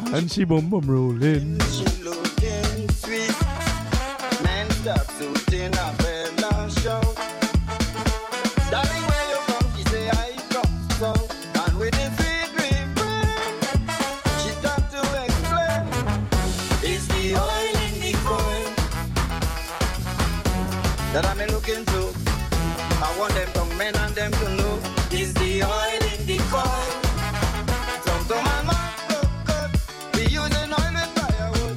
And she bum rolling. She looking sweet. Man stop suiting a bella shout. Darling, where you from? She say I come so. And with the sweet refrain, she start to explain. It's the oil in the coin that I'm looking to. I want them young men and them to know. It's the oil in the coin. Some to my mouth look good. We using oil and firewood.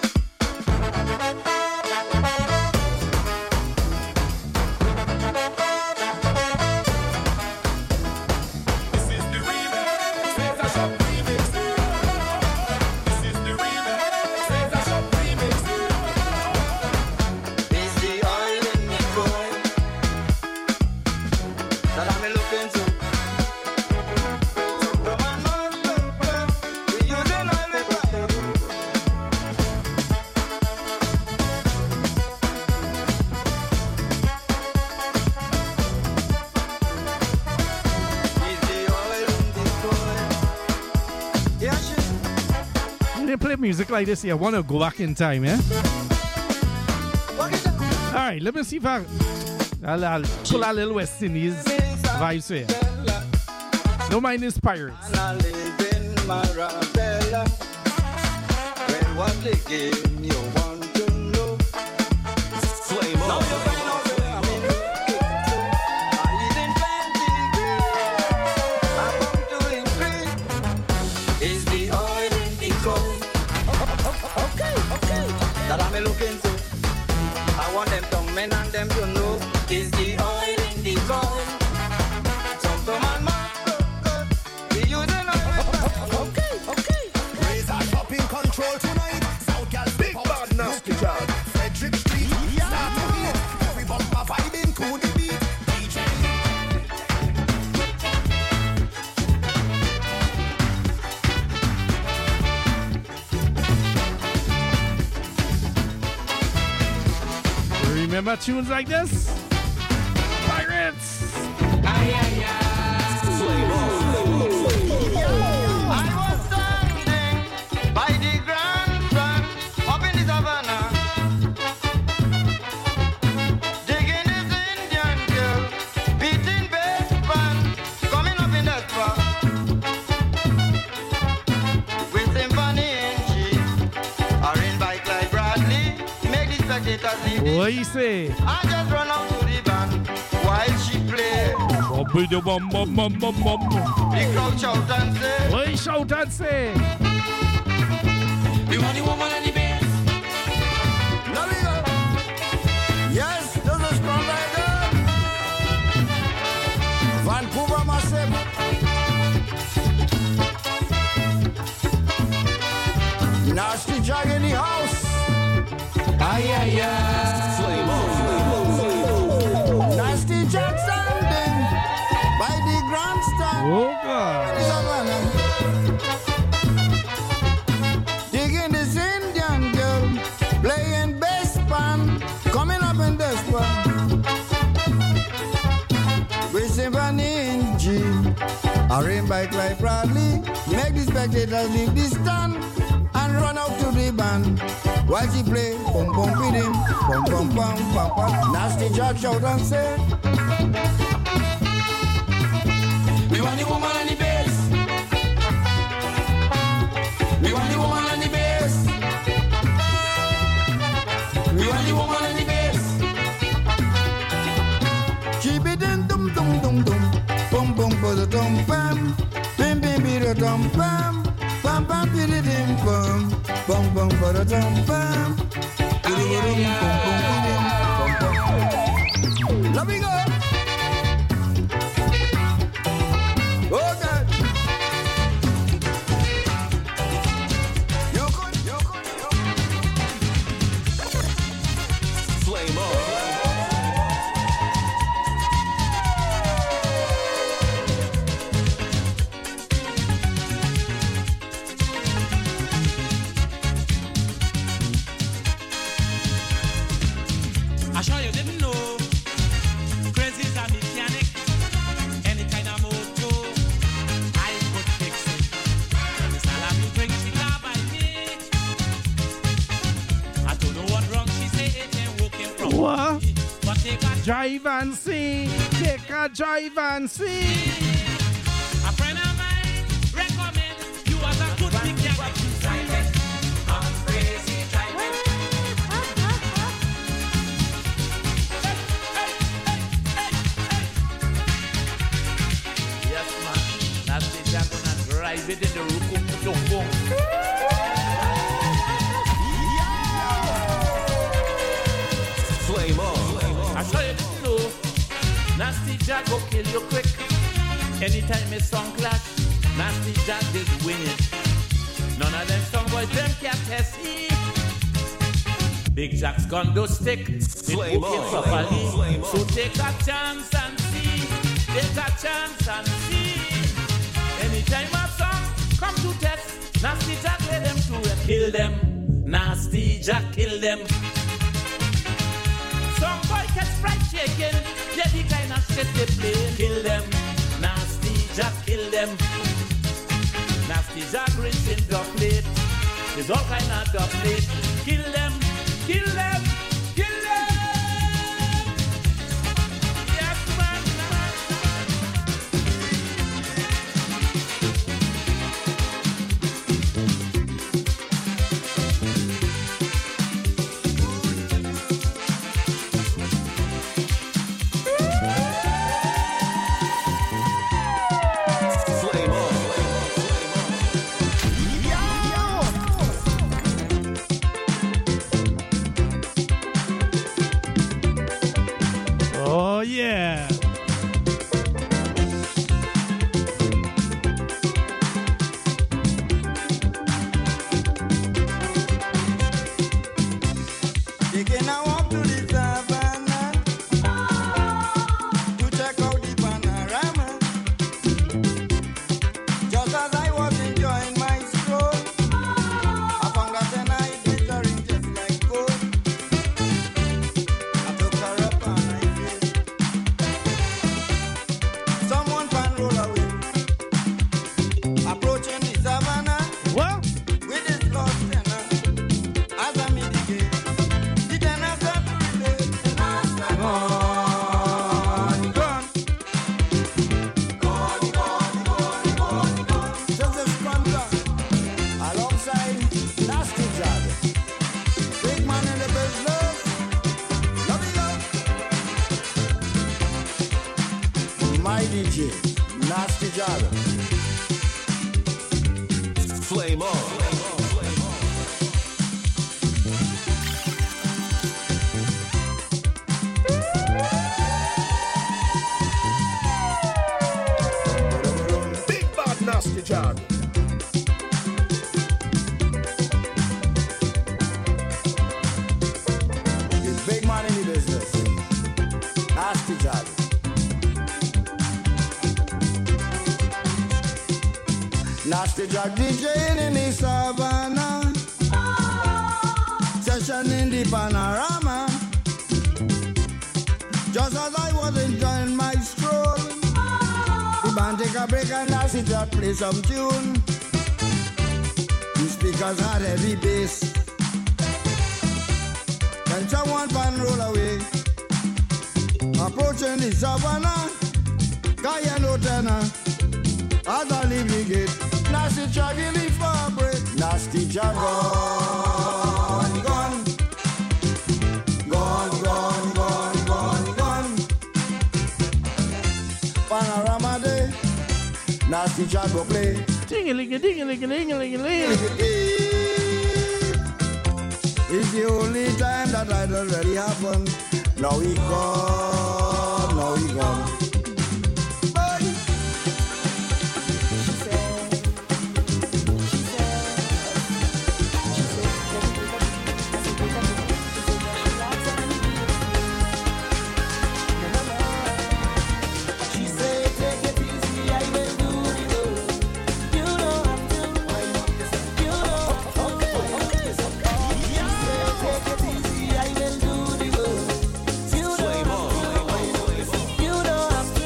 This is the remix. Caesar Shop remix. This is the remix. Caesar Shop remix. It's the oil in the coin that I'm looking to. Some to my mouth look good. We using oil and firewood. It's the oil in the coin. Yeah, shit. When they play music like this, you want to go back in time, yeah? Walk it down. Alright, let me see if I'll pull a little West Indies vibes here. Don't mind these pirates. And I live in Marabella. Well, what the game you want to know? Flame Now on. you find out where I'm in looking to. I live in plenty green. I come to increase. It's the oil in the coin. Okay. That I'm looking to. I want them young men and them to know. It's the oil in the coin. Some to man look good. We using oil. Okay. Razor Shop in control tonight. South Gal big bad nasty job. Frederick Street. Start to hit. Every bumper vibing to the beat. DJ. Remember tunes like this? Pirates! I was standing by the Grand Front up in the savannah, digging this Indian girl, beating bass band, coming up in the spot with symphony in G, or in bike like Bradley, make the spectators leave. What you say? I just run out to the band while she play. Bum, bum, bum, bum, bum. The crowd shout and say, What you shout and say? You want the woman and the bass. "Now we go." Yes, this is Strong Rider. Vancouver Massive. Nasty Jag in the house. Flame on. Nasty Jag standing by the grandstand. Oh, God. Digging this Indian girl, playing bass band, coming up in this one. With symphony in G, a rain bike like Bradley, make the spectators leave the stand and run out to the band. While she play, bum bum with him, bum bum bum bum bum. Nasty Jack shout and say, We want the woman and the bass. We want the woman and the bass. We want the woman and the bass. keep it in dum dum dum dum, bum bum for the dum bam, bim bim be the dum bam, bam bam be the dim bum, bum bum for the dum bam, bum bum. Let me go. Oh God. You good. Flame on. I sure you didn't know. Crazy What? Drive and see. Take a drive and see. A friend of mine recommend you as a good mechanic. I'm crazy driving. Yes, man. That's it. I'm gonna drive it in the rukum. Flame on. I show you know, Nasty Jack go kill you quick. Anytime a song clash, Nasty Jack is winning. None of them song boys them can't test it. Big Jack's gun do stick. Flame on. Flame on. So take a chance and see. Take a chance and see. Anytime a song come to test, Nasty Jack let them to it. Kill them. Nasty Jack kill them. Some boy catch fried chicken. Yeah, the kind of shit they play. Kill them. Nasty Jack kill them. Nasty Jack rinse in the plate. There's all kind of the plate. Kill them. Kill them. Kill them. Yes, man. Oh, yeah. Taking a walk to the savannah to check out the panorama. Just as I was enjoying my stroll, I found that the night glittering just like gold. I took her up and I feel someone can roll away. Approaching the savannah What? with his lost tenor as I meet the gate. The tenor said to relate, Master gone, gone. Joseph Scrunter alongside Nasty Jack. Big man in the business. Love it up. My DJ, Nasty Jack. Flame on. Big bad nasty job. He's big man in the business. Nasty Jack. Nasty Jack DJing in the savannah. Session in the panorama. Just as I was enjoying my stroll, the band take a break and Nasty Jack play some tune. The speakers had heavy bass. Then someone can roll away. Approaching the savannah, guy no tenor. As I leave the gate, Nasty Jack in the fabric. Nasty Jack gone, gone. Gone, gone, gone, gone, gone. Panorama day, Nasty Jack go play. Ding-a-ling-a-ding-a-ling-a-ling-a-ling-a-ling. It's the only time that I don't really happen. Now he gone, now he gone. Bye. She said, take it easy, I will do the good. You don't have to, you don't have to. She said, take it easy, I will do the good. You don't have to.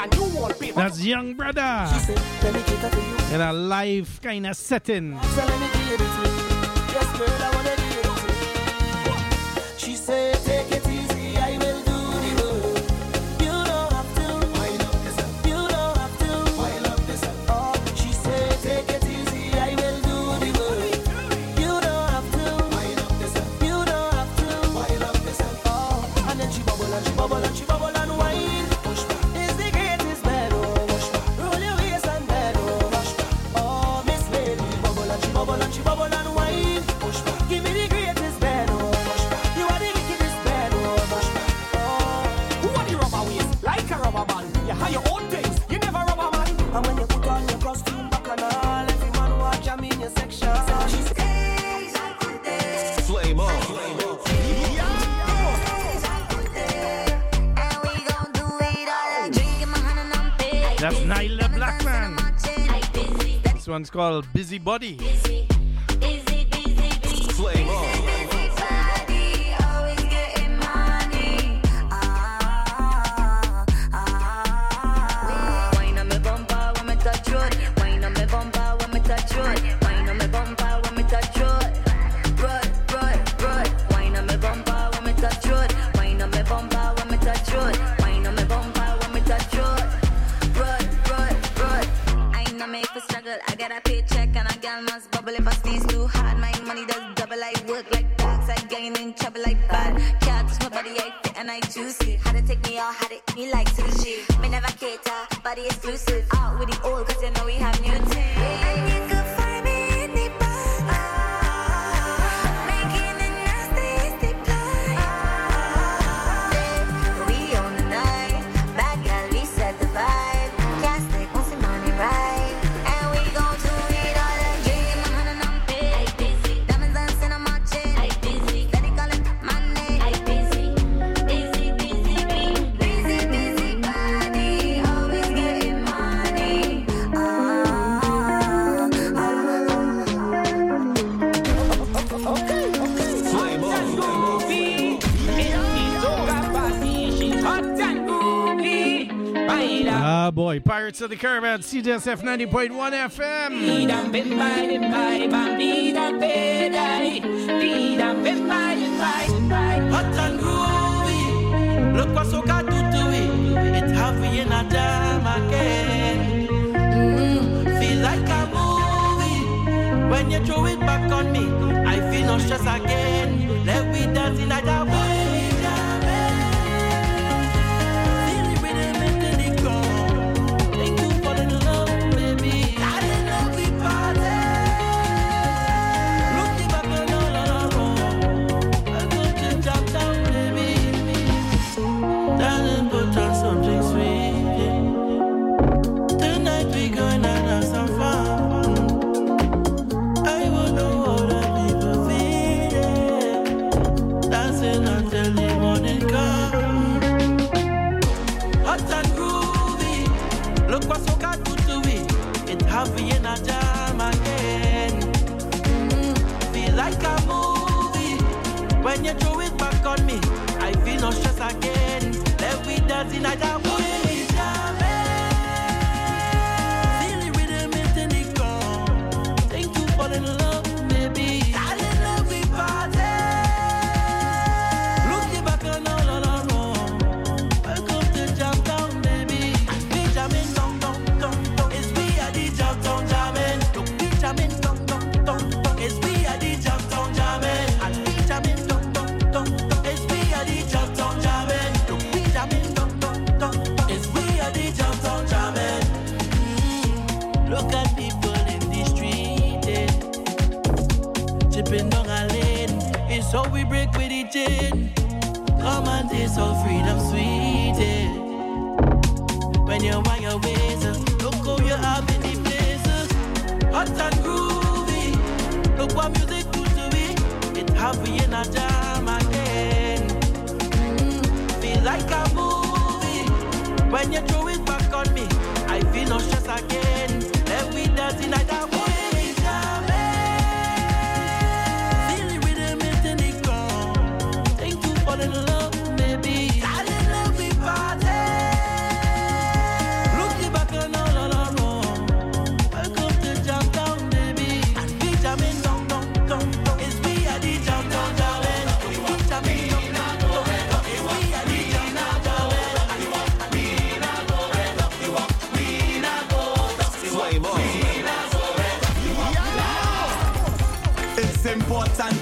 a new one paper. That's Young Brother. She said, let me cater to you. In a live kind of setting. So let me give it to you. Yes, girl, I wanna give it to you. She said, take it easy, I will do the work. You don't have to. Wind up yourself. You don't have to. Wind up yourself. Oh, she said, take it easy, I will do the work. You don't have to. Wind up yourself. You don't have to. Wind up yourself. Oh, and then she bubble and she bubble and she bubble and wine. Push back. Is the greatest bed, oh, push back. Roll your waist and bed, oh, push back. Oh, Miss Lady, bubble and she bubble and she bubble and wine. Push back. Give me the greatest bed, oh, push back. You are the wickedest bed, oh, push back. Oh, who are the rubber waist? Like a rubber band. You have your own things. You never rubber man. And when you put on your costume back and all, every man watch you in your section. So she says, Flame on. That's Nyla Blackman. This one's called Busybody. Flame on. Wine on me bumper when me touch road. Wine on me bumper when me touch road. Wine on me bumper when me touch road. Road. Wine on me bumper when me touch road. Wine on me bumper when me touch road. Wine on me bumper when me touch road. Road. I know make for struggle. I got a paycheck and a gal must bubble. If I sneeze too hard, my money does double. I work like dogs. I gain in trouble like bad. Can't touch my body, I fit and I juicy. How to take me all, how to eat me like sushi. Me never cater, body exclusive. Out with the old, cause you know we have new things. And you could find me in the bar, making the nastiest decline. We on the night, bad girl, we set the vibe. Can't stay, want some money right. And we gon' do it all again. My hand and I'm big, diamonds dancing on my chin. Steady calling my name. Busy body, always getting money. Flame on. Ah boy, Pirates of the Caribbean, CJSF 90.1 FM. Hot and groovy, look what soca do to it. It's heavy in a jam again. Feel like a movie when you throw it back on me. I feel no stress again. Let me dance in a jam. Feel the rhythm into the ground. Thank you for the love, baby. I didn't know we party. Look the back on all around. I'm going to jump down, baby. Darling, put on something sweet. Tonight we gonna have some fun. I will know how the people feel. Dancing until the morning come. Hot and groovy. Look what soca do to it. It's heavy in a jam again. Feel like a movie when you throw it back on me. I feel no stress again. Let me dance in a jam. Feel the rhythm into the ground. Thank you for the love, baby. I didn't know we party. Look the back on all around. Welcome to Jam Town, baby. We jamming, dong. It's we at the Jam Town jamming. Look, we jamming, dong. It's we at the Jam Town jamming. And we jamming, dong. It's we at the Jam Town jamming. Look, we jamming, dong. It's we at the Jam Town jamming. Look at people in the street, chipping down a lane. It's how we break with the chain. Come and taste how freedom sweet. When you want your ways, look how you have in the places. Hot and groovy. Look what music do to it. It's heavy in a jam again. Feel like a movie when you throw it back on me. I feel no stress again. Let me dance in a jam. Feel the rhythm into the ground. Thank you for the love, baby. I didn't know we party.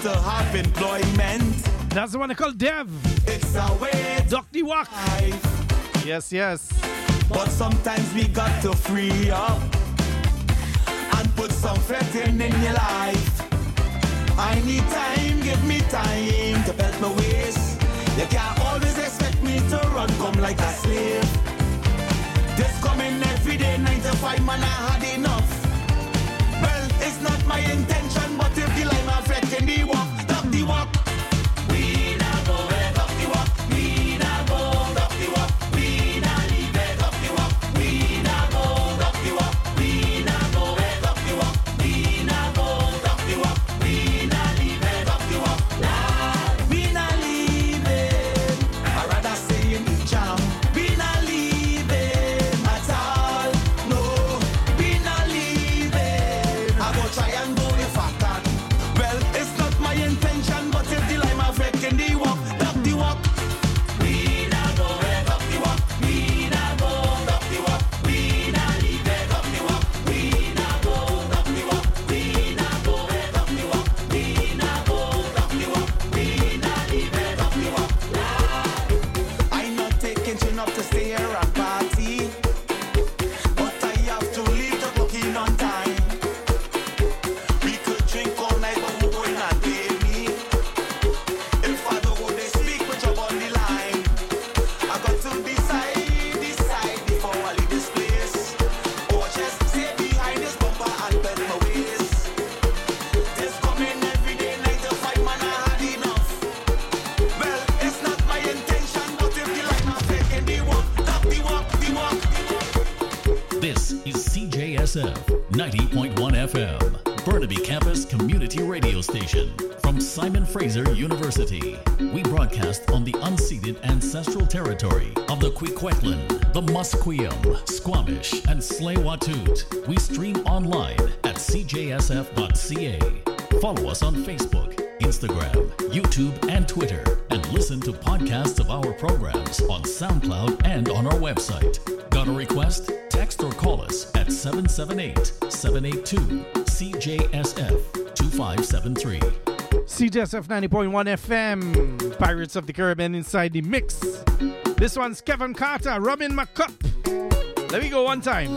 to have employment. That's the one they call Dev. It's a way Dr. Walk. life. Yes, yes. But sometimes we got to free up and put some faith in your life. I need time, give me time to belt my waist. You can't always expect me to run, come like a slave. This coming every day, 9 to 5, man, I had enough. Well, it's not my intention, but if the line of faith in the walk, stop the walk. We not go where up the walk. We not go up the walk. We not leave it up the walk. We not go up the walk. We not go where up the walk. We not go up the walk. We not leave it up the walk. Nah, we not leave it. I rather say in the jam. We not leave it at all. No, we not leave it. I go try and go if I can. Well, it's not my intention, but if the line of wreck in the walk, up the walk. We not go where up the walk. We not go up the walk. We not leave it up the walk. We not go up the walk. We not go where up the walk. We not go up the walk. We not leave it up the walk. I'm not taking chin up to stay here and party, but I have to leave the booking on time. We could drink all night, but who will not pay me? If I don't go, they speak with your on the line. I got to decide before I leave this place. Or just stay behind this bumper and bend my waist. This coming every day, 9 to 5, man, I had enough. Well, it's not my intention, but if the line of faith in the walk, stop the walk, the walk, the walk. This is CJSF 90.1 FM, Burnaby Campus Community Radio Station. From Simon Fraser University, we broadcast on the unceded ancestral territory of the Kwikwetlan, the Musqueam, Squamish, and Tsleil-Waututh. We stream online at cjsf.ca. Follow us on Facebook, Instagram, YouTube, and Twitter, and listen to podcasts of our programs on SoundCloud and on our website. Got a request? Text or call us at 778-782-CJSF 2573. CJSF 90.1 FM. Pirates of the Caribbean inside the mix. This one's Kevin Carter, Robin McCup. Let me go one time.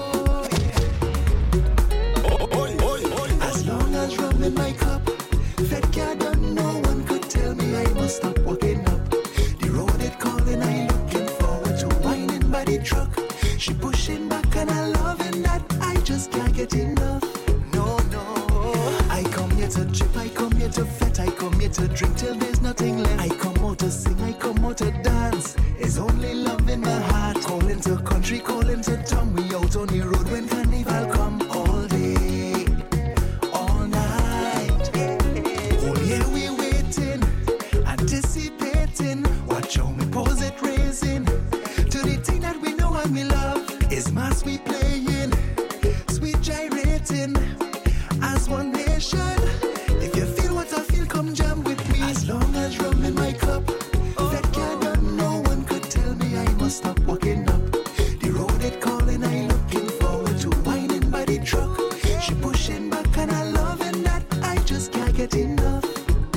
As long as rum in my cup, fed cat done, no one could tell me I must stop walking up. The road it calling, I looking forward to whining by the truck. She pushing back and I loving that, I just can't get enough. No, I come here to trip, I come here to fet, I come here to drink till there's nothing left. I come out to sing, I come out to dance. It's only love in my heart. Calling to country, calling to town. We out on the road when carnival come. All day, all night. Oh yeah, we waiting, anticipating. Watch how me pose it raising. To the thing that we know and we love is mass we playing. Sweet gyrating as one nation. If you feel what I feel, come jam with me. As long as rum in my cup, that can done, no one could tell me I must stop walking up. The road it calling, I looking forward to whining by the truck. She pushing back and I loving that, I just can't get enough.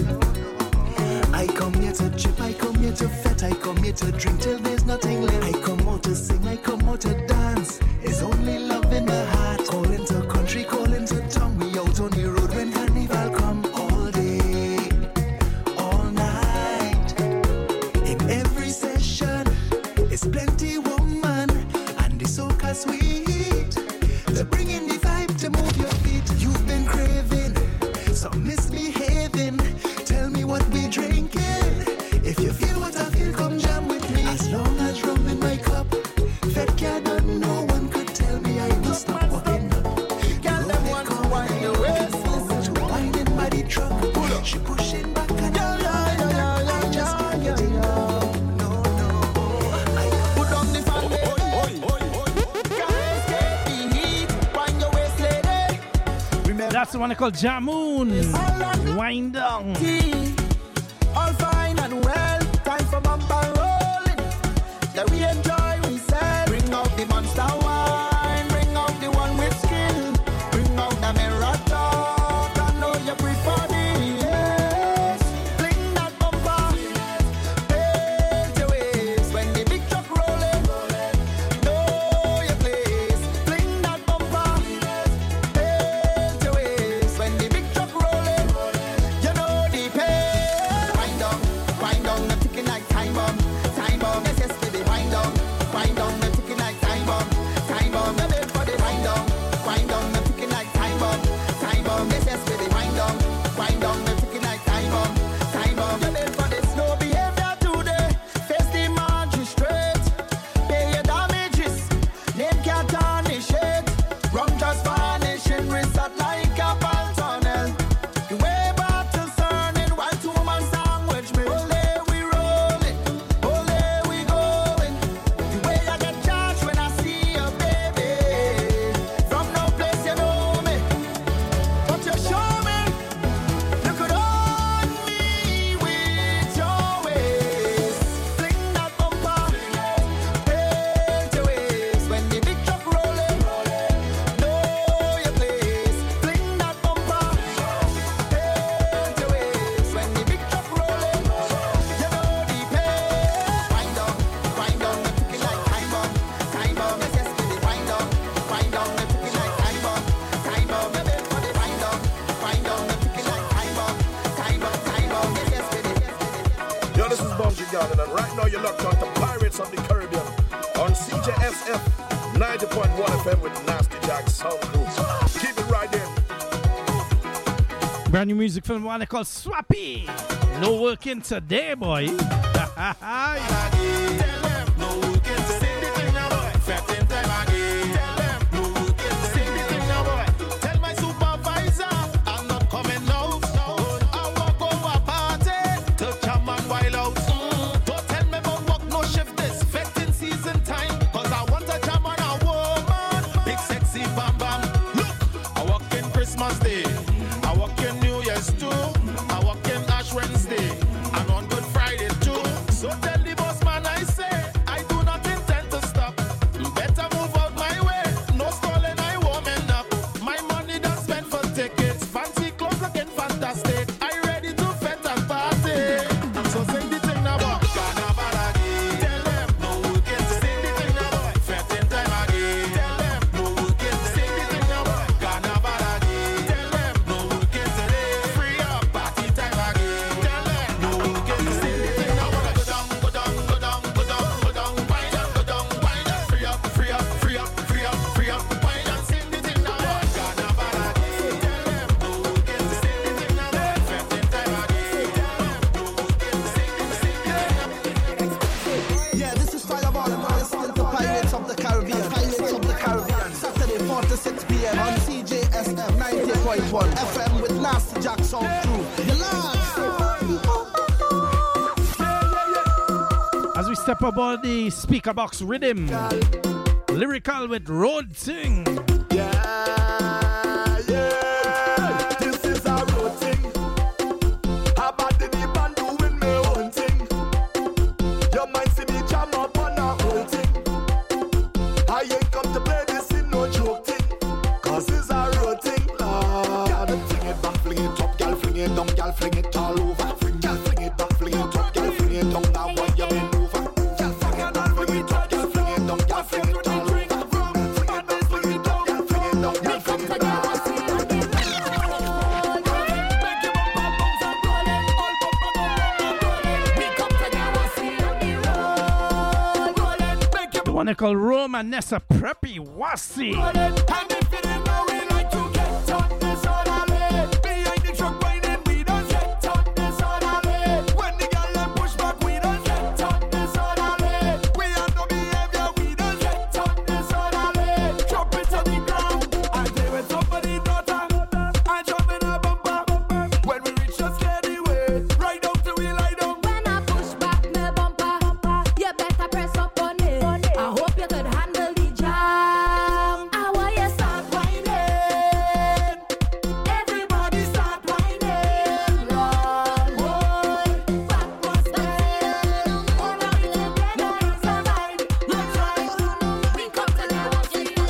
I come here to trip, I come here to fet, I come here to drink till there's nothing left. I come out to sing, I come out to dance. It's only love in my heart. Calling to country, calling to town. We out on the road when carnival come. All day, all night. In every session, it's plenty woman and the soca sweet. To bring in the vibe, to move your feet. You've been craving, some misbehaving. Tell me what we drinking. If you feel what I feel, come jam with me. As long as rum in my cup, fed cat done, no one could tell me I must stop walking up. Girl, them want to wind the waist. To whining by the truck. She pushing back and I just can't get enough. No. Put on the fan, can't escape the heat. Wind your waist, lady. Remember, That's the one I call Jamoon. Wind down. all fine and well. Time for bumper rolling. Yeah, we enjoy, we sell. Bring out the monster wine. Bring out the one with skill. Bring out the mirror talk. I know you prefer me. Yeah. Pirates of the Caribbean on CJSF 90.1 FM with Nasty Jack Sound Crew. Keep it right there. Brand new music from one called Swappy. No working today, boy. Tell my supervisor I'm not coming now. I walk over party to jam and wild out. Don't tell me about work no shift this fetting season time. Cause I want a jam and a woman. Big sexy bam bam. Look, I walk in Christmas Day. I walk in New Year's too. I walk in Ash Wednesday. And on Good Friday too. So tell the boss man I say I do not intend to stop. Better move out my way. No stalling, I warming up. My money done spent for tickets. Fancy clothes looking fantastic. I ready to fet and party. So sing the thing now, boy. Carnival again. Tell them no working. Sing the thing now, boy. Fetting time again. Tell them no working. Sing the thing now, boy. Carnival again. Tell them no working today. Free up party time again. Tell them no working. Sing the thing now, boy. Go down, go down, go down, go down, go down, wind up, go down, wind up. Free up, free up, free up, free up, free up, wind up. Sing the thing now, boy. Carnival again. Tell them no working. Sing the thing now, boy. Fetting time again. Tell them no working. Sing the thing now. Yeah, this is Fireball and you're listening to Pirates of the Caribbean. Pirates of the Caribbean. Saturday 4 to 6 p.m. on CJSF 90.1 FM with Nasty Jack Sound Crew. You As we step aboard the speaker box rhythm, lyrical with Road Ting. Yeah, yeah, this is a road thing. How about the deep and doing me own thing? Your mind see me jam up on a whole thing. I ain't come to play this in no joke thing. Cause it's a road thing, Lord. Girl, fling it back, fling it up, girl, fling it down, girl, fling it all over. Girl, fling it back, fling it up, girl, fling it down, now when you bend over. Girl, fling it back, fling it up, girl, fling it down, girl, fling it all over. Fling it back, fling it down, girl, fling it down, girl, fling it all over. The one they call Roma Nessa Preppy Wasi. And if you didn't know we like to get on this orderly. Behind the truck whining, we don't get on this orderly. When the girl them push back, we don't get on this orderly. We have no behavior, we don't get on this orderly. Drop it to the ground, I play with somebody's daughter. I jump in a bumper. When we reach the steady way, right down till we lie down. When I push back my bumper, you better press up on it. I hope you could handle the jam. I want you start whining. Everybody start whining. Run, boy, backwards then. Oh, now you no can survive. That's right. We come together,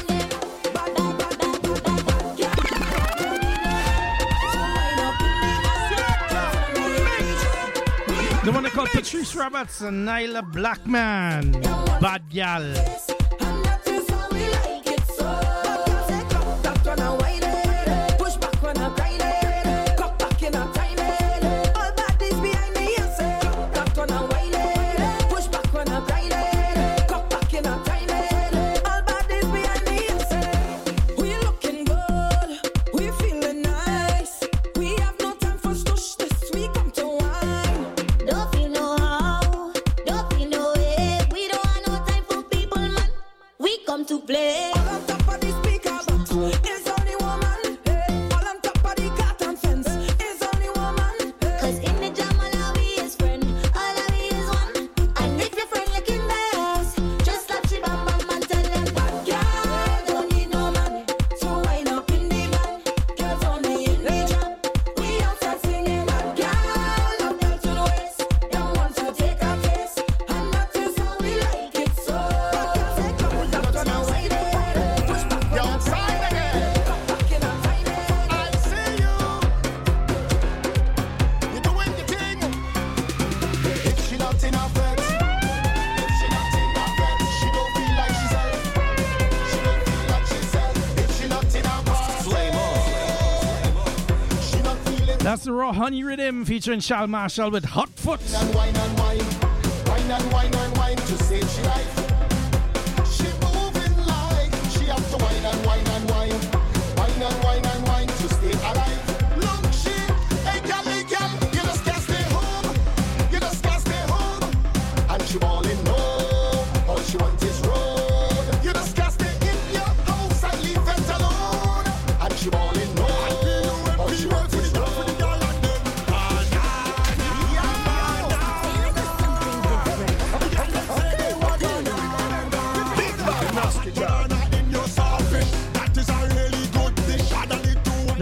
The one they call Patrice Roberts and Nyla Blackman. Bad gal. and that is how we like it so. That when I whine it, push back when I grind it, cut back in a time it. All bodies behind me, you say. That when I whine it, push back when I grind it, cut back in a time it. All bodies behind me, you say. We looking good, we feeling nice. We have no time for stush this. We come to wine. Don't feel no how, don't feel no way. We don't have no time for people, man. We come to play. All on top of the speaker box is only woman. All on top of the curtain fence is only woman. Cause in the jam all of we is friend, all of we is one. And if your friend looking nice, just slap she bam bam and tell them bad girl don't need no man. So wind up in the band, girls only in the jam. We outside singing bad girl, love girl to the waist. Don't want to take a taste, and that is how we like it so. That when I whine it, push back when I grind it, cut back in a time it. I see you. You're doing the thing. If she not in her bed, if she not in her bed, she don't feel like sheself. She don't feel like sheself. If she not in her bed, Flame on. she not feeling. That's the Raw Honey Rhythm featuring Charles Marshall with Hot Foot. And wine and wine, wine and wine and wine to say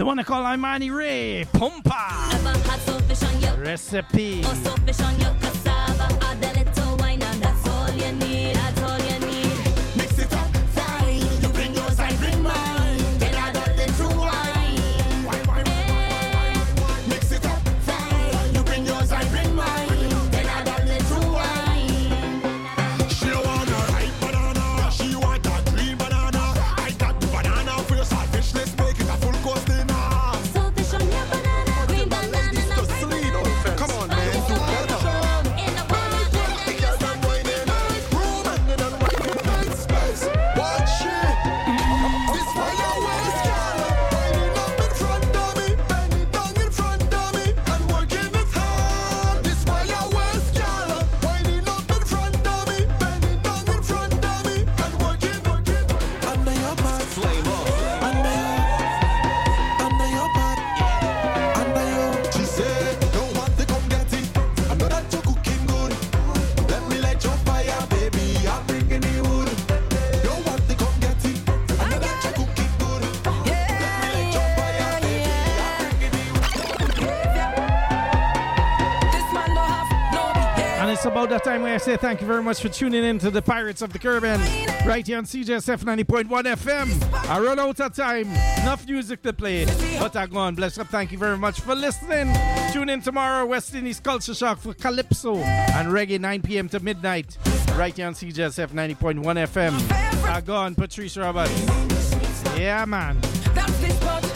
one I call Imani Ray. Pumpa. Ever had so fish on your Recipe. or so fish on your cassava? Add a little wine and that's all you need. That's all you need. Mix it up, fine. You bring yours, I bring mine. Then add a little wine. Mix it up, fine. You bring yours, I bring mine. Then add a little wine. She want a ripe banana. She want a green banana. I got the banana for your saltfish. Let's make it a full course dinner. So fish on your banana, green banana, and a ripe banana. Come on, man, do better. In a bowl. The girl done whining, room and they done whining. Nice space, watch it. This fire waste, girl. Whining up in front of me, bending down in front of me, and working it hard. This fire waste, girl. Whining up in front of me, bending down in front of me, and working. Under your butt, flame up. Under your butt, under your. She said, don't want to come get it. I know that you're cooking good. Let me light your fire, baby. I'm bringing the wood. Don't want to come get it. I know that you're cooking good. Let me light your fire, baby. I'm bringing the wood. This man don't have no behavior. And it's about that time where I say thank you very much for tuning in to the Pirates of the Caribbean right here on CJSF 90.1 FM. I run out of time. Enough music to play. But I go on. Bless up. Thank you very much for listening. Tune in tomorrow, West Indies Culture Shock for Calypso and Reggae 9 p.m. to midnight right here on CJSF 90.1 FM. I go on, Patrice Roberts. Yeah, man. That's this part.